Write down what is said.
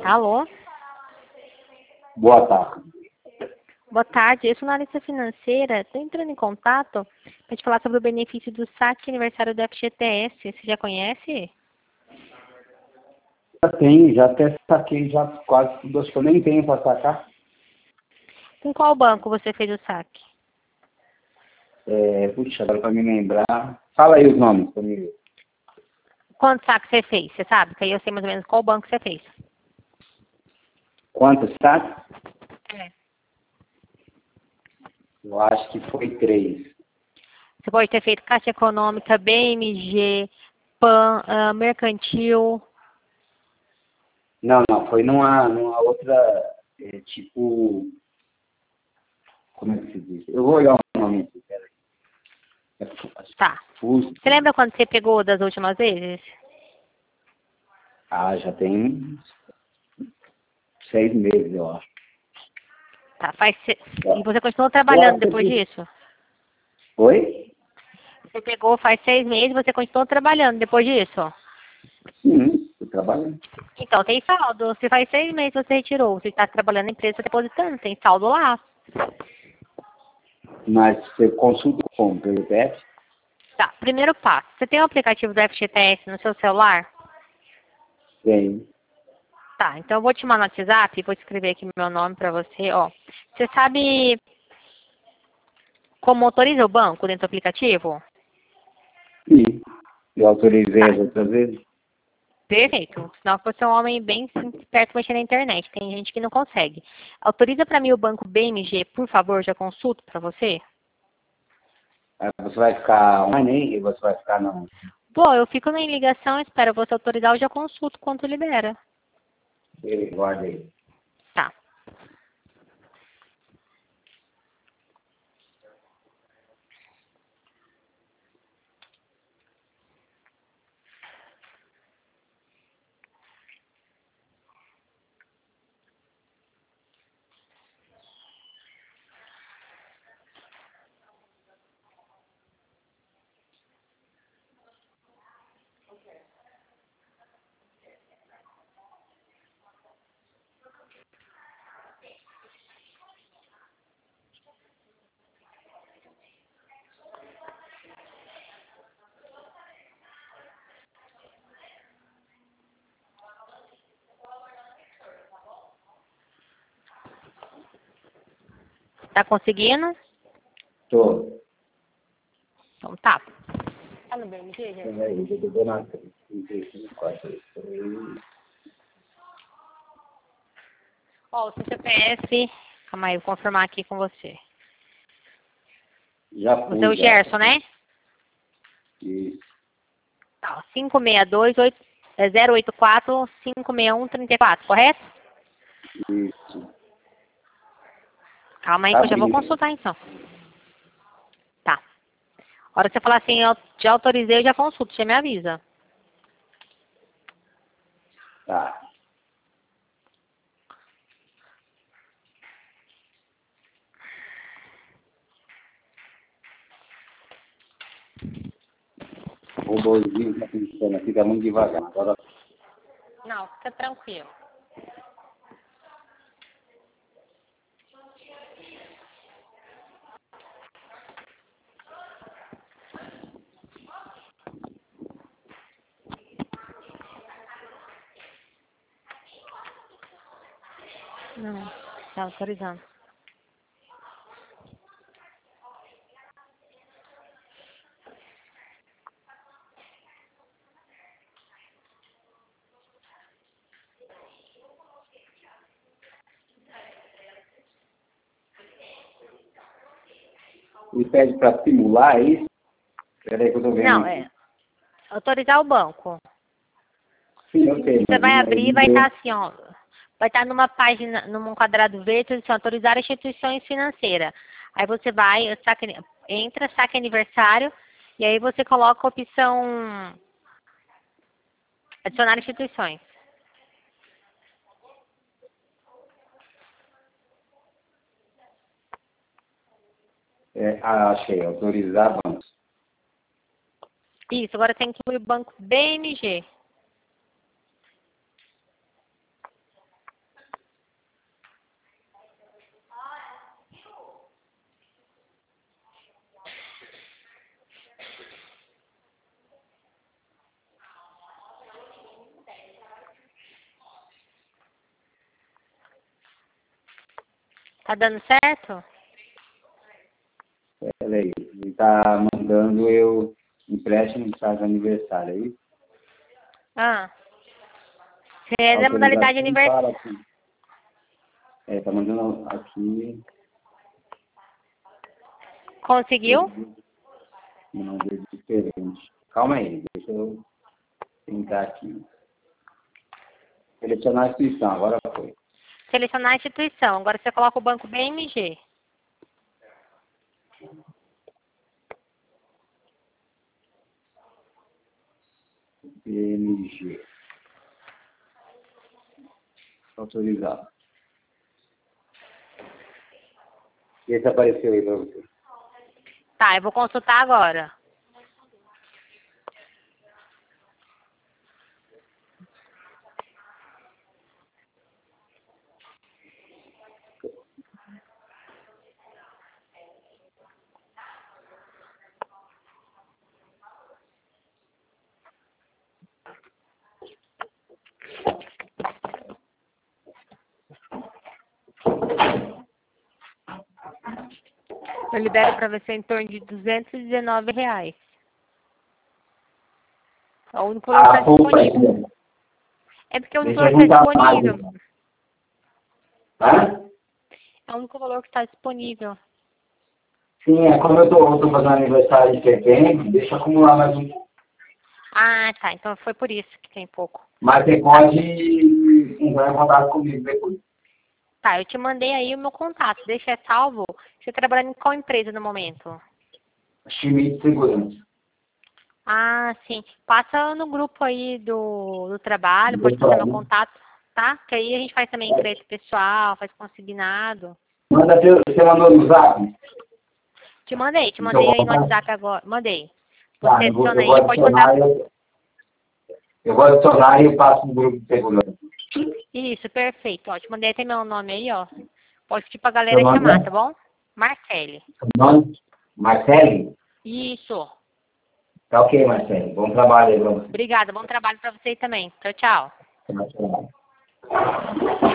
Alô? Boa tarde. Boa tarde, eu sou analista financeira. Estou entrando em contato para te falar sobre o benefício do saque aniversário do FGTS. Você já conhece? Já até saquei já quase tudo, acho que eu nem tenho para sacar. Com qual banco você fez o saque? Puxa, agora para me lembrar. Fala aí os nomes para mim ver. Quantos saques você fez? Você sabe? Que aí eu sei mais ou menos qual banco você fez. Quantos saques? É. Eu acho que foi 3. Você pode ter feito Caixa Econômica, BMG, PAN, Mercantil. Não, foi numa outra, tipo, como é que se diz? Eu vou olhar o nome aqui, peraí. Tá. Fusco. Você lembra quando você pegou das últimas vezes? Já tem 6 meses, eu acho. Tá, E você continuou trabalhando depois disso? Oi? Você pegou faz 6 meses e você continuou trabalhando depois disso? Sim, estou trabalhando. Então, tem saldo. Se faz 6 meses você retirou, você está trabalhando na empresa, depositando, tem saldo lá. Mas você consulta como? Pelo PF? Tá, primeiro passo. Você tem o aplicativo do FGTS no seu celular? Tem. Tá, então eu vou te mandar no WhatsApp, vou escrever aqui meu nome pra você, ó. Você sabe como autoriza o banco dentro do aplicativo? Sim. Eu autorizei Tá, as outras vezes. perfeito. Senão você é um homem bem esperto mexendo na internet. Tem gente que não consegue. Autoriza pra mim o banco BMG, por favor, já consulto pra você? Aí você vai ficar online e você vai ficar não. Bom, eu fico na ligação, espero você autorizar, eu já consulto quanto libera. Guarda aí. Tá. Tá conseguindo? Tô. Então tá. Tá no BMG, gente? Peraí, eu vou na 4. Ó, o seu CPF. Calma aí, vou confirmar aqui com você. Já Você é o fui, já. Gerson, né? Isso. Tá, 084-561-34, correto? Isso. Calma aí Tá que eu já vou abrindo. consultar então. Tá. A hora que você falar assim, eu já autorizei, eu já consulto, você me avisa. Tá. O robozinho tá pensando aqui, tá muito devagar. Agora, Não, fica tranquilo. Não, tá autorizando. ele pede pra simular isso. Peraí que eu tô vendo Não, aqui. autorizar o banco. Sim, eu sei, Você mas vai ele abrir e me vai deu. estar assim, ó. Vai estar numa página, num quadrado verde, assim, autorizar instituições financeiras. Aí você vai, entra, saque aniversário, e aí você coloca a opção adicionar instituições. Achei, autorizar bancos. Isso, agora tem que incluir o banco BMG. Tá dando certo? Peraí, ele tá mandando eu empréstimo de casa aniversário aí. Ah. Você é da modalidade aniversário. Tá mandando aqui. Conseguiu? Não, é diferente. Calma aí, deixa eu tentar aqui. Selecionar a instituição, agora foi. Selecionar a instituição. Agora você coloca o banco BMG. BMG. Autorizar. E esse apareceu aí pra você? Tá, eu vou consultar agora. Eu libero para você em torno de R$219. É o único valor que está disponível. É porque o único valor que está disponível. Hã? É o único valor que está disponível. Sim, é como eu tô fazendo aniversário em setembro, deixa eu acumular mais um. Ah, tá. Então foi por isso que tem pouco. Mas você pode entrar em contato comigo depois. Tá, eu te mandei aí o meu contato. Deixa salvo. Você tá trabalhando em qual empresa no momento? Schmidt Segurança. Ah, sim. Passa no grupo aí do trabalho, pode passar meu contato, tá? Que aí a gente faz também crédito pessoal, faz consignado. Manda, você mandou no zap? Te mandei aí no WhatsApp agora. Mandei. Você Tá, adiciona aí, pode mandar. Eu vou adicionar e eu passo no grupo de segurança. Isso, perfeito. Ó, te mandei até meu nome aí, ó. Pode pedir pra galera chamar, tá bom? Marcele. Nome? Marcele? Isso. Tá ok, Marcele. Bom trabalho aí, vamos. Obrigada, bom trabalho pra você também. Tchau, tchau. Tchau.